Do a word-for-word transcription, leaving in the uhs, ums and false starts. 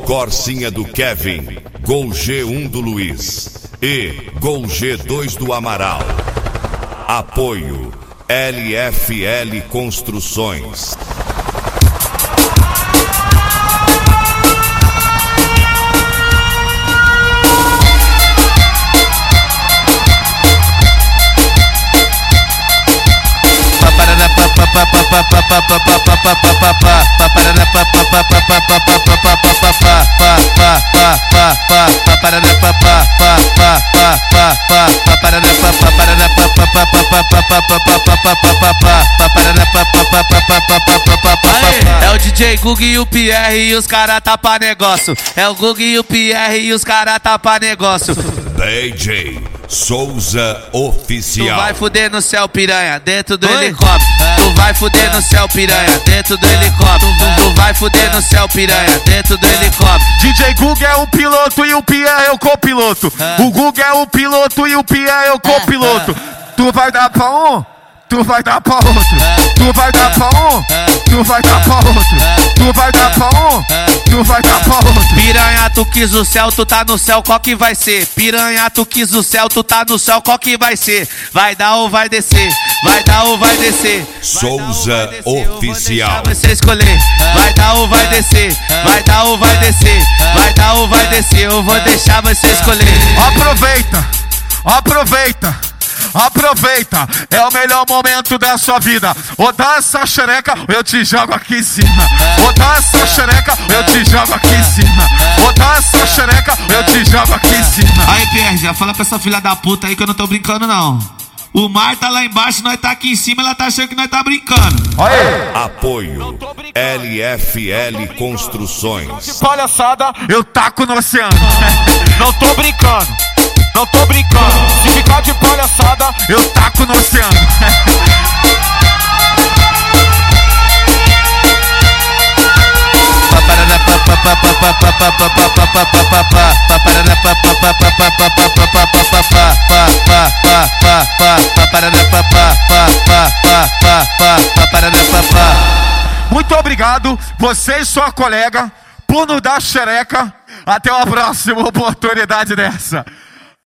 Corsinha do Kevin, Gol G um do Luiz e Gol G dois do Amaral. Apoio L F L Construções. É o D J Gug e o Pierre e os cara tá pra negócio. É o Gug e o Pierre e os cara tá pra negócio. D J Souza Oficial. Tu vai fuder no céu, piranha, dentro do Oi? helicóptero. É. Tu vai fuder no céu, piranha, dentro do helicóptero. Tu vai fuder no céu, piranha, dentro do helicóptero. D J Gug é o piloto e o Pierre é o copiloto. É. O Gug é o piloto e o Pierre é o copiloto. É. Tu vai dar pra um, tu vai dar pra outro. É. Tu vai dar pra um, é. tu vai dar pra outro. É. Tu vai dar pra um, é. tu vai dar pra outro. Piranha, tu quis o céu, tu tá no céu, qual que vai ser? Piranha, tu quis o céu, tu tá no céu, qual que vai ser? Vai dar ou vai descer? Vai dar ou vai descer? Souza Oficial. Você escolher. Vai dar ou vai descer? Vai dar ou vai descer? Vai dar ou vai descer? Eu vou deixar você escolher. Aproveita, aproveita. Aproveita, é o melhor momento da sua vida. Ou dá essa xereca, eu te jogo aqui em cima. Ou dá essa xereca, eu te jogo aqui em cima. Ou dá essa xereca, eu te jogo aqui em cima. Aí, Pierre, já fala pra essa filha da puta aí que eu não tô brincando, não. O mar tá lá embaixo, nós tá aqui em cima, ela tá achando que nós tá brincando. Aí. Apoio L F L Construções. De palhaçada, eu taco no oceano. Não tô brincando. Não tô brincando, se ficar de palhaçada, eu taco no oceano. Muito obrigado, você e sua colega, por nos dar xereca. Até uma próxima oportunidade dessa.